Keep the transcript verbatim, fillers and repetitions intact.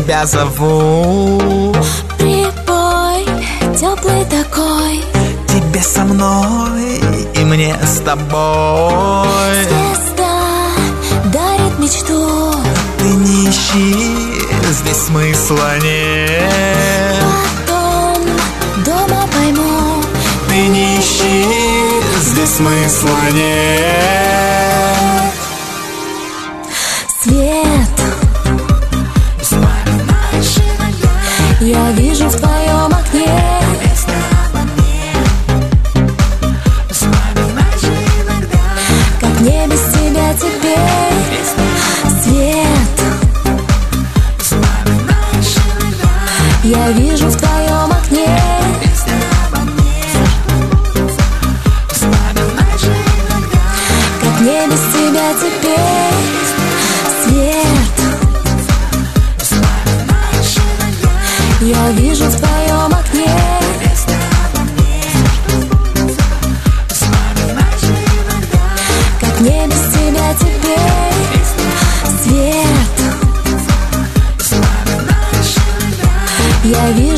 тебя зову. Прибой теплый такой, Тебе со мной и мне с тобой. звезда дарит мечту. Ты не ищи, здесь смысла нет. Потом дома пойму. Ты не ищи, здесь смысла нет. Свет я вижу в твоем окне. Как мне без тебя теперь? Свет я вижу в твоем окне. Как мне без тебя теперь? Свет я вижу в твоем окне. Как мне без тебя теперь? Свет я вижу